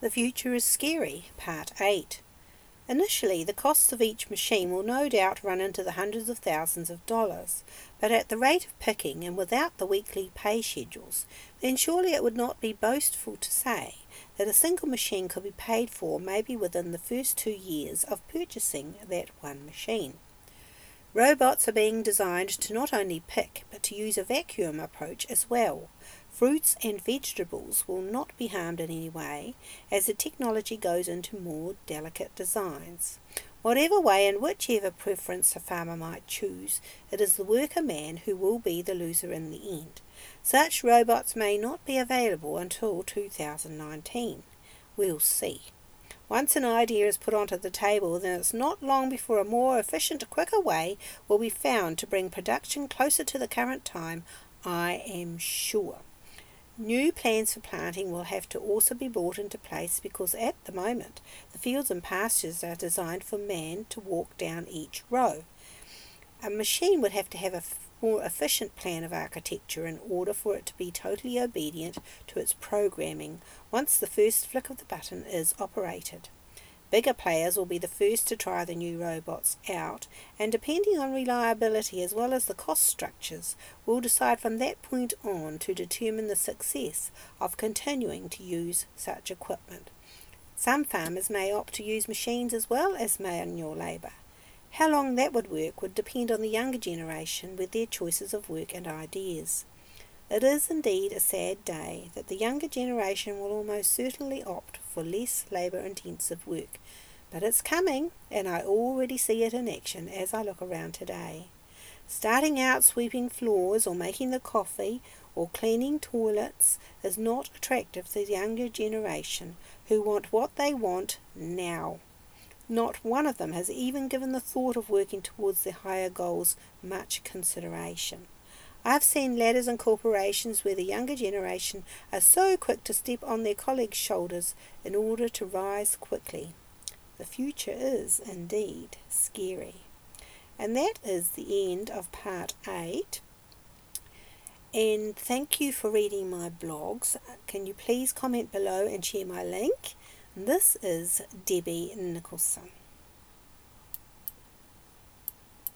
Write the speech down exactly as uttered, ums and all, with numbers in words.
The Future is Scary, Part eight. Initially, the costs of each machine will no doubt run into the hundreds of thousands of dollars, but at the rate of picking and without the weekly pay schedules, then surely it would not be boastful to say that a single machine could be paid for maybe within the first two years of purchasing that one machine. Robots are being designed to not only pick, but to use a vacuum approach as well. Fruits and vegetables will not be harmed in any way, as the technology goes into more delicate designs. Whatever way and whichever preference a farmer might choose, it is the worker man who will be the loser in the end. Such robots may not be available until two thousand nineteen. We'll see. Once an idea is put onto the table, then it's not long before a more efficient, quicker way will be found to bring production closer to the current time, I am sure. New plans for planting will have to also be brought into place because at the moment the fields and pastures are designed for man to walk down each row. A machine would have to have a more efficient plan of architecture in order for it to be totally obedient to its programming once the first flick of the button is operated. Bigger players will be the first to try the new robots out, and depending on reliability as well as the cost structures, will decide from that point on to determine the success of continuing to use such equipment. Some farmers may opt to use machines as well as manual labour. How long that would work would depend on the younger generation with their choices of work and ideas. It is indeed a sad day that the younger generation will almost certainly opt for less labour-intensive work, but it's coming, and I already see it in action as I look around today. Starting out sweeping floors or making the coffee or cleaning toilets is not attractive to the younger generation who want what they want now. Not one of them has even given the thought of working towards their higher goals much consideration. I've seen ladders in corporations where the younger generation are so quick to step on their colleagues' shoulders in order to rise quickly. The future is indeed scary. And that is the end of part eight. And thank you for reading my blogs. Can you please comment below and share my link? This is Debbie Nicholson.